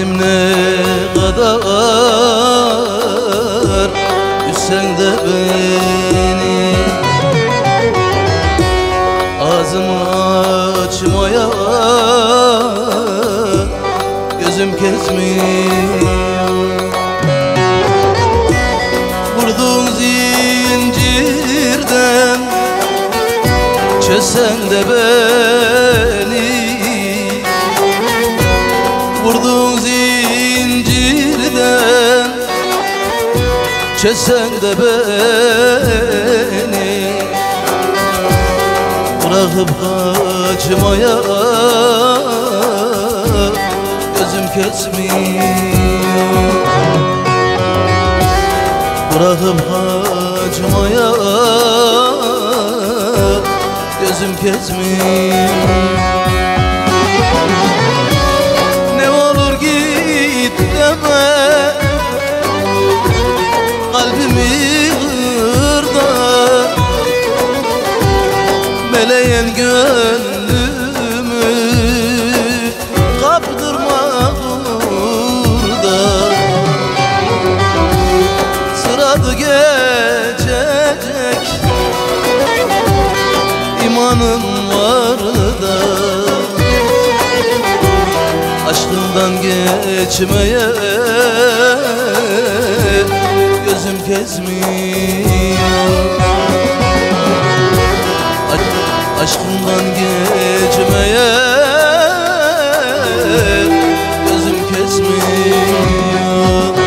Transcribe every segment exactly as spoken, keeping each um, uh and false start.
Sevdim ne kadar üssen de beni, ağzımı açmaya gözüm kesmiyor. Vurduğun zincirden çözsen de beni, vurduğun zincirden çözsen de beni, bırakıp kaçmaya gözüm kesmiyor. Bırakıp kaçmaya gözüm kesmiyor. Ne olur git deme, kalbimi kırda, meleğen gönlümü kaptırma burada. Sıradı geçecek imanım var da, aşkından geçmeye gözüm kesmiyor. Aşkından geçmeye gözüm kesmiyor.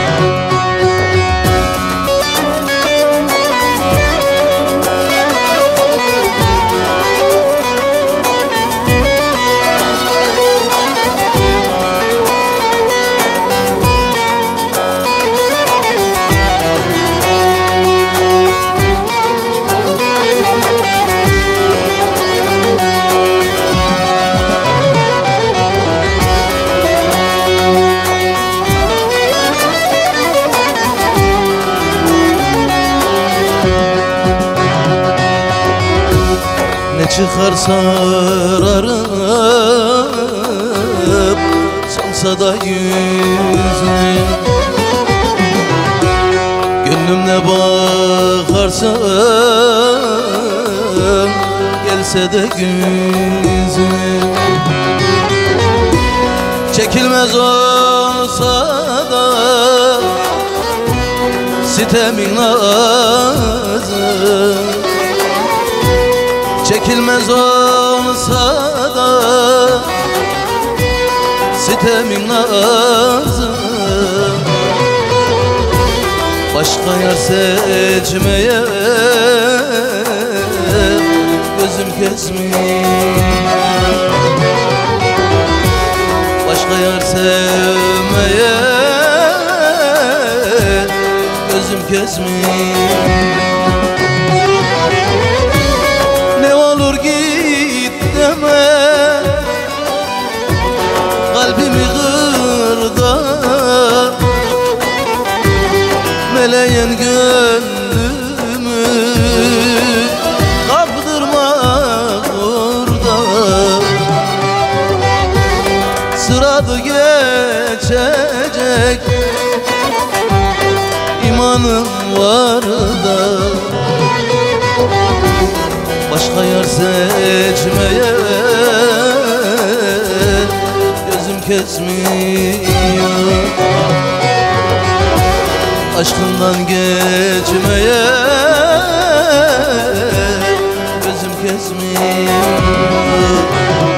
Ne çıkarsa ararıp solsa da yüzüm, gönlüm ne bakarsa gelse de güzüm. Çekilmez olsa da sitemin nazım, çekilmez olsa da sitemin lazım. Başka yer seçmeye gözüm kesmiyor. Başka yer sevmeye gözüm kesmiyor. Ne olur git deme, kalbimi kırda, meleğen gönlümü kaptırma burada. Sıradı geçecek imanım var da, başka yer seçmeye gözüm kesmiyor. Aşkından geçmeye gözüm kesmiyor.